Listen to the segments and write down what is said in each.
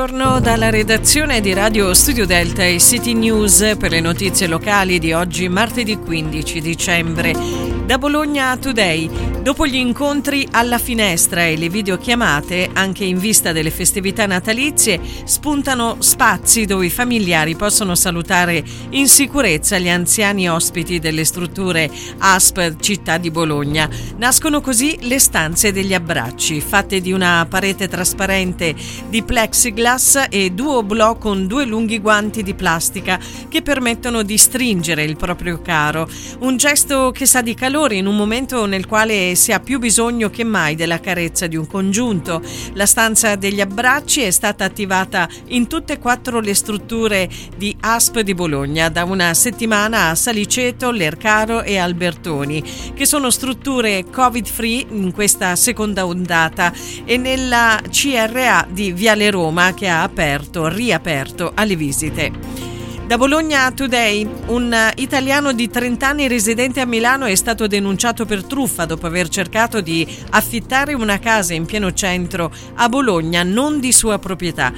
buongiorno dalla redazione di Radio Studio Delta e City News per le notizie locali di oggi, martedì 15 dicembre. Da Bologna Today, dopo gli incontri alla finestra e le videochiamate, anche in vista delle festività natalizie, spuntano spazi dove i familiari possono salutare in sicurezza gli anziani ospiti delle strutture ASP Città di Bologna. Nascono così le stanze degli abbracci, fatte di una parete trasparente di plexiglass e duoblò con due lunghi guanti di plastica che permettono di stringere il proprio caro. Un gesto che sa di calore in un momento nel quale si ha più bisogno che mai della carezza di un congiunto. La stanza degli abbracci è stata attivata in tutte e 4 le strutture di ASP di Bologna da una settimana a Saliceto, Lercaro e Albertoni, che sono strutture Covid-free in questa seconda ondata, e nella CRA di Viale Roma, che ha riaperto alle visite. Da Bologna Today, un italiano di 30 anni residente a Milano è stato denunciato per truffa dopo aver cercato di affittare una casa in pieno centro a Bologna, non di sua proprietà.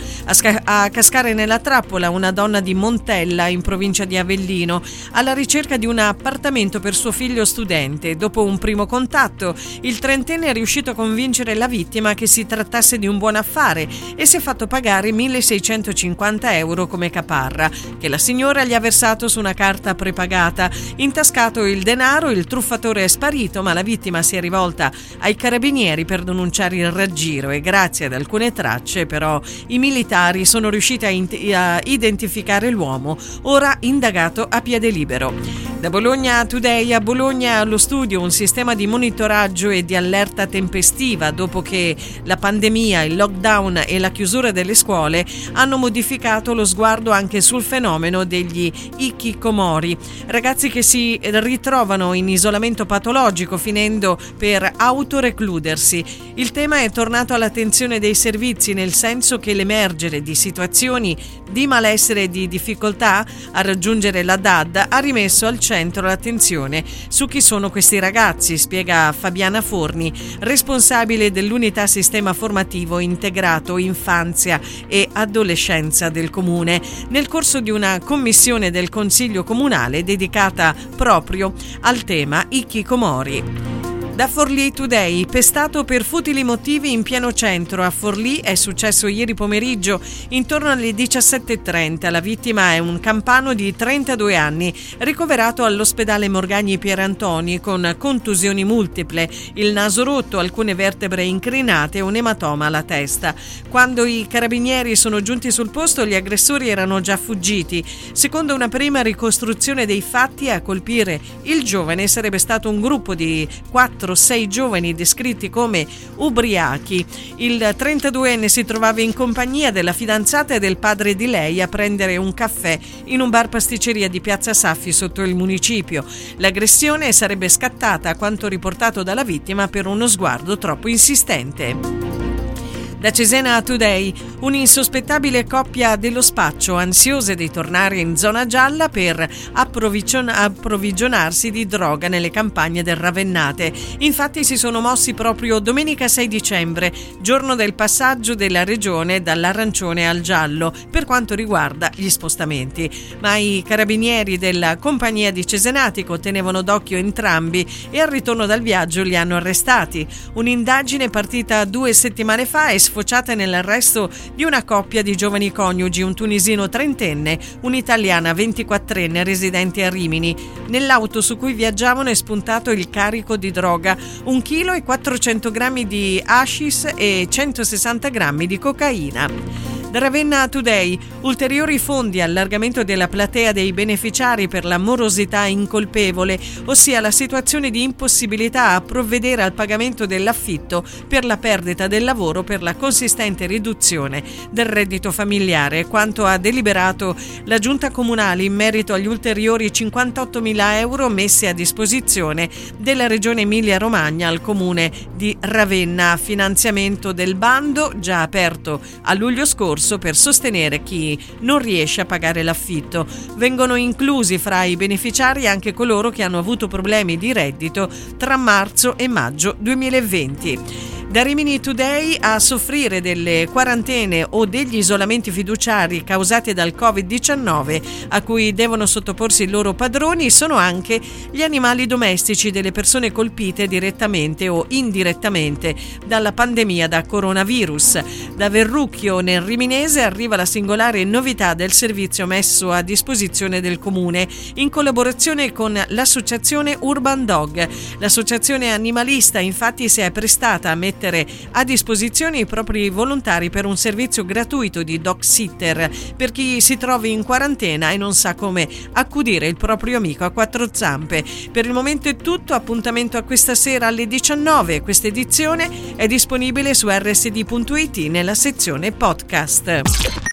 A cascare nella trappola una donna di Montella, in provincia di Avellino, alla ricerca di un appartamento per suo figlio studente. Dopo un primo contatto, il trentenne è riuscito a convincere la vittima che si trattasse di un buon affare e si è fatto pagare 1.650 euro come caparra, che la signora gli ha versato su una carta prepagata. Intascato il denaro, il truffatore è sparito, ma la vittima si è rivolta ai carabinieri per denunciare il raggiro e grazie ad alcune tracce però i militari sono riusciti a identificare l'uomo, ora indagato a piede libero. Da Bologna Today, a Bologna allo studio un sistema di monitoraggio e di allerta tempestiva dopo che la pandemia, il lockdown e la chiusura delle scuole hanno modificato lo sguardo anche sul fenomeno degli hikikomori, ragazzi che si ritrovano in isolamento patologico finendo per autorecludersi. Il tema è tornato all'attenzione dei servizi, nel senso che l'emergere di situazioni di malessere e di difficoltà a raggiungere la DAD ha rimesso al centro l'attenzione su chi sono questi ragazzi, spiega Fabiana Forni, responsabile dell'unità sistema formativo integrato infanzia e adolescenza del comune, nel corso di una commissione del Consiglio Comunale dedicata proprio al tema hikikomori. Da Forlì Today, pestato per futili motivi in pieno centro. A Forlì è successo ieri pomeriggio intorno alle 17:30. La vittima è un campano di 32 anni, ricoverato all'ospedale Morgagni Pierantoni con contusioni multiple, il naso rotto, alcune vertebre incrinate e un ematoma alla testa. Quando i carabinieri sono giunti sul posto, gli aggressori erano già fuggiti. Secondo una prima ricostruzione dei fatti, a colpire il giovane sarebbe stato un gruppo di 4-6 giovani descritti come ubriachi. Il 32enne si trovava in compagnia della fidanzata e del padre di lei a prendere un caffè in un bar pasticceria di Piazza Saffi sotto il municipio. L'aggressione sarebbe scattata, a quanto riportato dalla vittima, per uno sguardo troppo insistente. Da Cesena Today, un'insospettabile coppia dello spaccio, ansiose di tornare in zona gialla per approvvigionarsi di droga nelle campagne del Ravennate. Infatti si sono mossi proprio domenica 6 dicembre, giorno del passaggio della regione dall'arancione al giallo, per quanto riguarda gli spostamenti. Ma i carabinieri della compagnia di Cesenatico tenevano d'occhio entrambi e al ritorno dal viaggio li hanno arrestati. Un'indagine partita 2 settimane fa è sfociata nell'arresto di una coppia di giovani coniugi, un tunisino trentenne, un'italiana 24enne residenti a Rimini. Nell'auto su cui viaggiavano è spuntato il carico di droga, 1 chilo e 400 grammi di hashish e 160 grammi di cocaina. Da Ravenna Today, ulteriori fondi, allargamento della platea dei beneficiari per la morosità incolpevole, ossia la situazione di impossibilità a provvedere al pagamento dell'affitto per la perdita del lavoro per la consistente riduzione del reddito familiare, quanto ha deliberato la Giunta Comunale in merito agli ulteriori 58.000 euro messi a disposizione della Regione Emilia-Romagna al Comune di Ravenna, finanziamento del bando già aperto a luglio scorso per sostenere chi non riesce a pagare l'affitto. Vengono inclusi fra i beneficiari anche coloro che hanno avuto problemi di reddito tra marzo e maggio 2020. Da Rimini Today, a soffrire delle quarantene o degli isolamenti fiduciari causati dal Covid-19 a cui devono sottoporsi i loro padroni sono anche gli animali domestici delle persone colpite direttamente o indirettamente dalla pandemia da coronavirus. Da Verrucchio nel Riminese arriva la singolare novità del servizio messo a disposizione del comune in collaborazione con l'associazione Urban Dog. L'associazione animalista infatti si è prestata a mettere a disposizione i propri volontari per un servizio gratuito di dog sitter per chi si trovi in quarantena e non sa come accudire il proprio amico a quattro zampe. Per il momento è tutto, appuntamento a questa sera alle 19. Questa edizione è disponibile su rsd.it nella sezione podcast.